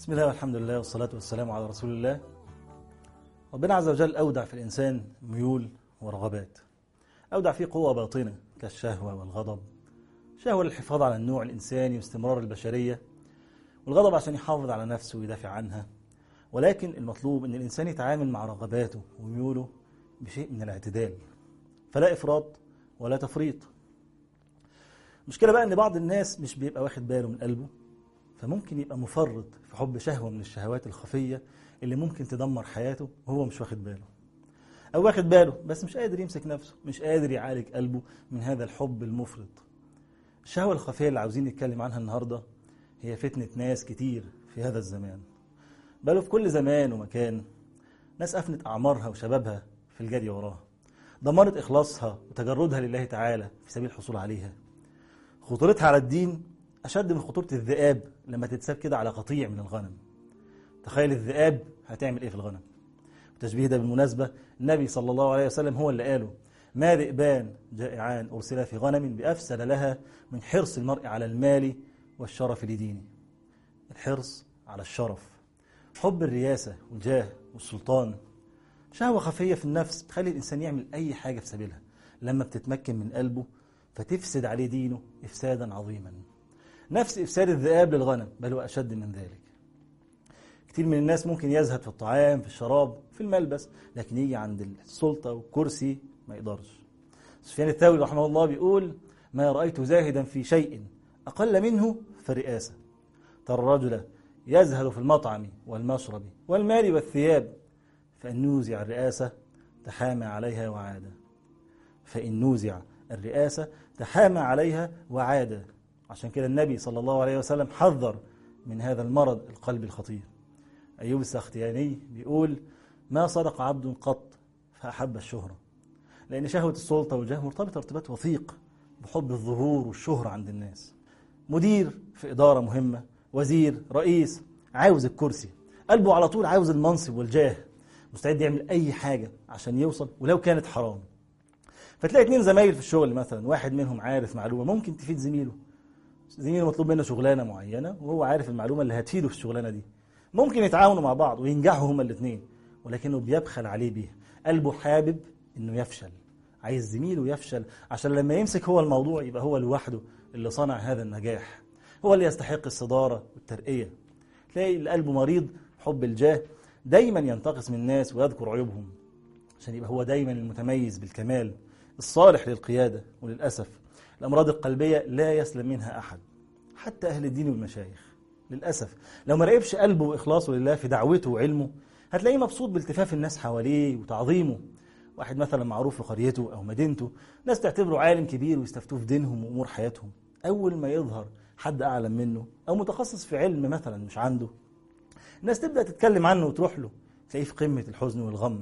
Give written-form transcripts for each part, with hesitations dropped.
بسم الله والحمد لله والصلاة والسلام على رسول الله. ربنا عز وجل أودع في الإنسان ميول ورغبات، أودع فيه قوة باطنة كالشهوة والغضب. شهوة للحفاظ على النوع الإنساني واستمرار البشرية، والغضب عشان يحافظ على نفسه ويدافع عنها. ولكن المطلوب أن الإنسان يتعامل مع رغباته وميوله بشيء من الاعتدال، فلا إفراط ولا تفريط. مشكلة بقى أن بعض الناس مش بيبقى واخد باله من قلبه، فممكن يبقى مفرط في حب شهوة من الشهوات الخفية اللي ممكن تدمر حياته وهو مش واخد باله، أو واخد باله بس مش قادر يمسك نفسه، مش قادر يعالج قلبه من هذا الحب المفرط. الشهوة الخفية اللي عاوزين نتكلم عنها النهاردة هي فتنة ناس كتير في هذا الزمان، بل في كل زمان ومكان. ناس أفنت أعمارها وشبابها في الجري وراها، دمرت إخلاصها وتجردها لله تعالى في سبيل الحصول عليها. خطورتها على الدين أشد من خطورة الذئاب لما تتساب كده على قطيع من الغنم. تخيل الذئاب هتعمل إيه في الغنم. التشبيه ده بالمناسبة النبي صلى الله عليه وسلم هو اللي قاله: ما ذئبان جائعان أرسلا في غنم بأفسد لها من حرص المرء على المال والشرف لدينه. الحرص على الشرف، حب الرياسة والجاه والسلطان، شهوة خفية في النفس تخلي الإنسان يعمل أي حاجة في سبيلها لما بتتمكن من قلبه، فتفسد عليه دينه إفسادا عظيما. نفس إفساد الذئاب للغنم، بل وأشد من ذلك. كتير من الناس ممكن يزهد في الطعام، في الشراب، في الملبس، لكن يجي عند السلطة والكرسي ما يقدرش. سفيان الثوري رحمه الله بيقول: ما رأيت زاهدا في شيء أقل منه فالرئاسة. ترى الرجل يزهد في المطعم والمشرب والمال والثياب، فإن نوزع الرئاسة تحامى عليها وعاد. فإن نوزع الرئاسة تحامى عليها وعاد. عشان كده النبي صلى الله عليه وسلم حذر من هذا المرض القلب الخطير. أيوب السختياني بيقول: ما صدق عبد قط فأحب الشهرة، لأن شهوة السلطة والجاه مرتبطة ارتباط وثيق بحب الظهور والشهرة عند الناس. مدير في إدارة مهمة، وزير، رئيس، عاوز الكرسي، قلبه على طول عاوز المنصب والجاه، مستعد يعمل أي حاجة عشان يوصل ولو كانت حرام. فتلاقي اتنين زمايل في الشغل مثلا، واحد منهم عارف معلومة ممكن تفيد زميله مطلوب منه شغلانة معينة وهو عارف المعلومة اللي هتفيده في الشغلانة دي، ممكن يتعاونوا مع بعض وينجحوا هما الاثنين، ولكنه بيبخل عليه بيها. قلبه حابب انه يفشل، عايز زميله يفشل عشان لما يمسك هو الموضوع يبقى هو لوحده اللي صنع هذا النجاح، هو اللي يستحق الصدارة والترقية. تلاقي القلب مريض حب الجاه، دايما ينتقص من الناس ويذكر عيوبهم عشان يبقى هو دايما المتميز بالكمال الصالح للقيادة. وللأسف الأمراض القلبية لا يسلم منها أحد، حتى أهل الدين والمشايخ. للأسف لو ما راقبش قلبه وإخلاصه لله في دعوته وعلمه، هتلاقيه مبسوط بالتفاف الناس حواليه وتعظيمه. واحد مثلا معروف في قريته أو مدينته، ناس تعتبره عالم كبير ويستفتوه في دينهم وأمور حياتهم. أول ما يظهر حد أعلم منه أو متخصص في علم مثلا مش عنده، الناس تبدأ تتكلم عنه وتروح له، تلاقيه في قمة الحزن والغم،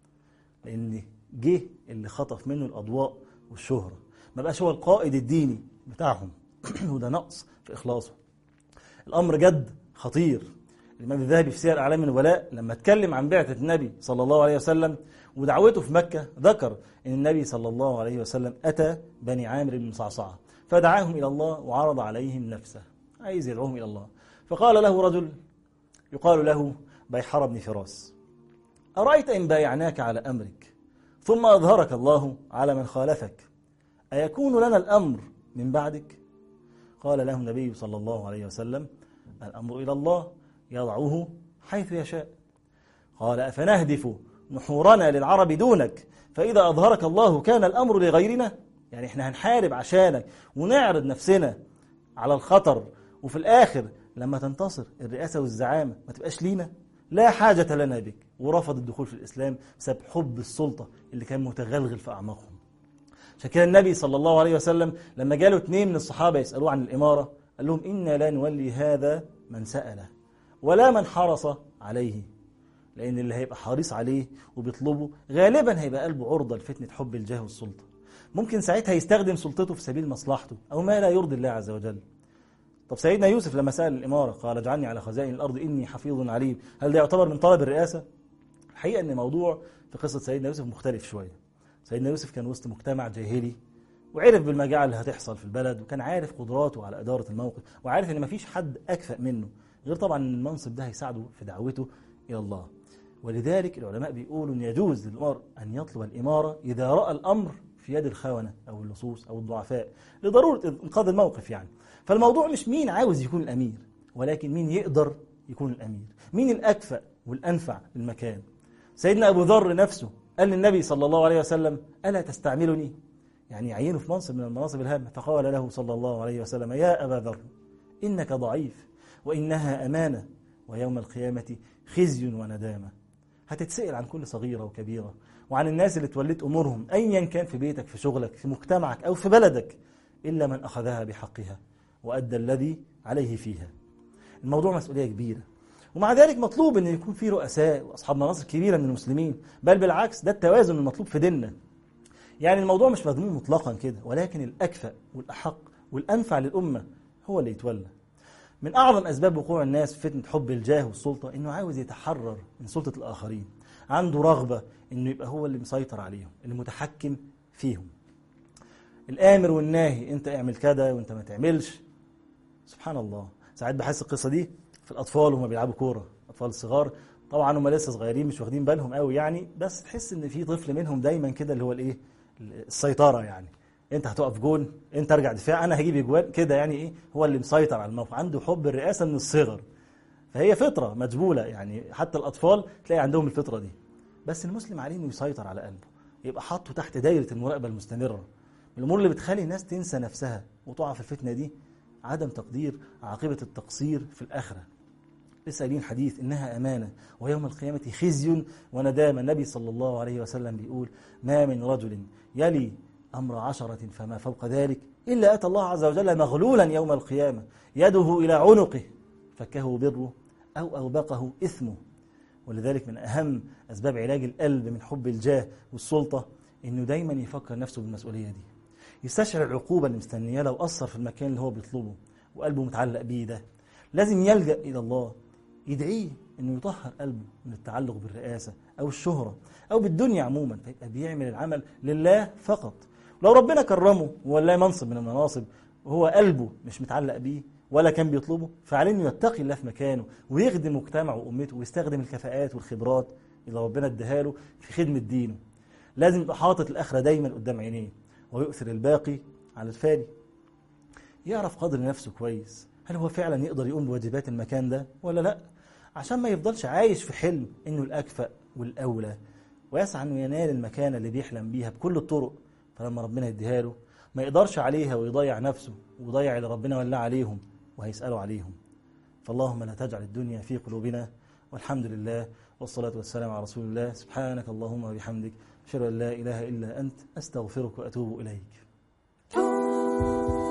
لأن جه اللي خطف منه الأضواء والشهرة، ما بقاش هو القائد الديني بتاعهم وده نقص في إخلاصه. الأمر جد خطير. الإمام الذهبي في سير أعلام النبلاء لما اتكلم عن بعثة النبي صلى الله عليه وسلم ودعوته في مكة، ذكر أن النبي صلى الله عليه وسلم أتى بني عامر بن صعصعة فدعاهم إلى الله وعرض عليهم نفسه، عايز يدعوهم إلى الله. فقال له رجل يقال له بيحر بن فراس: أرأيت إن بايعناك على أمرك ثم أظهرك الله على من خالفك، أيكون لنا الأمر من بعدك؟ قال له النبي صلى الله عليه وسلم: الأمر إلى الله يضعه حيث يشاء. قال: أفنهدف نحورنا للعرب دونك فإذا أظهرك الله كان الأمر لغيرنا؟ يعني إحنا هنحارب عشانك ونعرض نفسنا على الخطر، وفي الآخر لما تنتصر الرئاسة والزعامة ما تبقاش لينا؟ لا حاجة لنا بك. ورفض الدخول في الإسلام بسبب حب السلطة اللي كان متغلغل في أعماقهم. عشان كده النبي صلى الله عليه وسلم لما جاله 2 من الصحابة يسألوه عن الإمارة، قال لهم: إنا لا نولي هذا من سأله ولا من حرص عليه، لأن اللي هيبقى حريص عليه وبيطلبه غالبا هيبقى قلبه عرضة لفتنة حب الجاه والسلطة. ممكن ساعتها يستخدم سلطته في سبيل مصلحته أو ما لا يرضي الله عز وجل. طب سيدنا يوسف لما سأل الإمارة قال: اجعلني على خزائن الأرض إني حفيظ عليم، هل ده يعتبر من طلب الرئاسة؟ الحقيقة أن موضوع في قصة سيدنا يوسف مختلف شوية. سيدنا يوسف كان وسط مجتمع جاهلي وعرف بالمجاعة اللي هتحصل في البلد، وكان عارف قدراته على إدارة الموقف، وعارف إن مفيش حد أكفأ منه غير طبعا ان المنصب ده هيساعده في دعوته الى الله. ولذلك العلماء بيقولوا ان يجوز للمرء ان يطلب الاماره اذا راى الامر في يد الخونه او اللصوص او الضعفاء لضروره انقاذ الموقف يعني. فالموضوع مش مين عاوز يكون الامير، ولكن مين يقدر يكون الامير، مين الاكفأ والانفع للمكان. سيدنا ابو ذر نفسه قال للنبي صلى الله عليه وسلم: الا تستعملني؟ يعني يعينه في منصب من المناصب الهامه. فقال له صلى الله عليه وسلم: يا ابا ذر انك ضعيف وانها امانه ويوم القيامه خزي وندامه. هتتسأل عن كل صغيره وكبيره، وعن الناس اللي توليت امورهم ايا كان في بيتك، في شغلك، في مجتمعك او في بلدك، الا من اخذها بحقها وادى الذي عليه فيها. الموضوع مسؤوليه كبيره، ومع ذلك مطلوب ان يكون في رؤساء واصحاب مناصب كبيره من المسلمين، بل بالعكس ده التوازن المطلوب في ديننا. يعني الموضوع مش مذموم مطلقا كده، ولكن الاكفأ والاحق والانفع للامه هو اللي يتولى. من اعظم اسباب وقوع الناس في فتنه حب الجاه والسلطه انه عاوز يتحرر من سلطه الاخرين، عنده رغبه انه يبقى هو اللي مسيطر عليهم، اللي متحكم فيهم. الامر والناهي، انت اعمل كده وانت ما تعملش. سبحان الله، ساعات بحس القصه دي في الاطفال وهم بيلعبوا كوره، اطفال صغار طبعا هم لسه صغيرين مش واخدين بالهم قوي يعني، بس تحس ان في طفل منهم دايما كده اللي هو الايه، السيطره يعني. انت هتقف جون، انت ارجع دفاع، انا هجيب اجوان كده يعني. ايه، هو اللي مسيطر على الموقف، عنده حب الرئاسه من الصغر. فهي فطره مجبوله يعني، حتى الاطفال تلاقي عندهم الفطره دي. بس المسلم عليه انه يسيطر على قلبه، يبقى حاطه تحت دايره المراقبه المستمره. من الامور اللي بتخلي الناس تنسى نفسها وتقع في الفتنه دي عدم تقدير عاقبه التقصير في الاخره. لسه قايلين حديث انها امانه ويوم القيامه خزي وندامه. النبي صلى الله عليه وسلم بيقول: ما من رجل يلي امر 10 فما فوق ذلك الا اتى الله عز وجل مغلولا يوم القيامه يده الى عنقه فكه بره او اوبقه اثمه. ولذلك من اهم اسباب علاج القلب من حب الجاه والسلطه انه دايما يفكر نفسه بالمسؤوليه دي، يستشعر العقوبه اللي مستنيه لو قصر في المكان اللي هو بيطلبه وقلبه متعلق بيه. ده لازم يلجأ الى الله، يدعيه انه يطهر قلبه من التعلق بالرئاسه او الشهره او بالدنيا عموما، فيبقى بيعمل العمل لله فقط. ولو ربنا كرمه وولاه منصب من المناصب وهو قلبه مش متعلق بيه ولا كان بيطلبه، فعليه انه يتقي الله في مكانه ويخدم مجتمعه وامته ويستخدم الكفاءات والخبرات اللي ربنا اداها له في خدمه دينه. لازم يبقى حاطط الاخره دايما قدام عينيه ويؤثر الباقي على الفاني. يعرف قدر نفسه كويس، هل هو فعلا يقدر يقوم بواجبات المكان ده ولا لا، عشان ما يفضلش عايش في حلم انه الاكفأ والاولى، ويسعى انه ينال المكانه اللي بيحلم بيها بكل الطرق، فلما ربنا يديها له ما يقدرش عليها ويضيع نفسه ويضيع اللي ربنا ولاه عليهم وهيسألوا عليهم. فاللهم لا تجعل الدنيا في قلوبنا، والحمد لله والصلاة والسلام على رسول الله. سبحانك اللهم وبحمدك، أشهد أن لا إله إلا أنت، أستغفرك وأتوب إليك.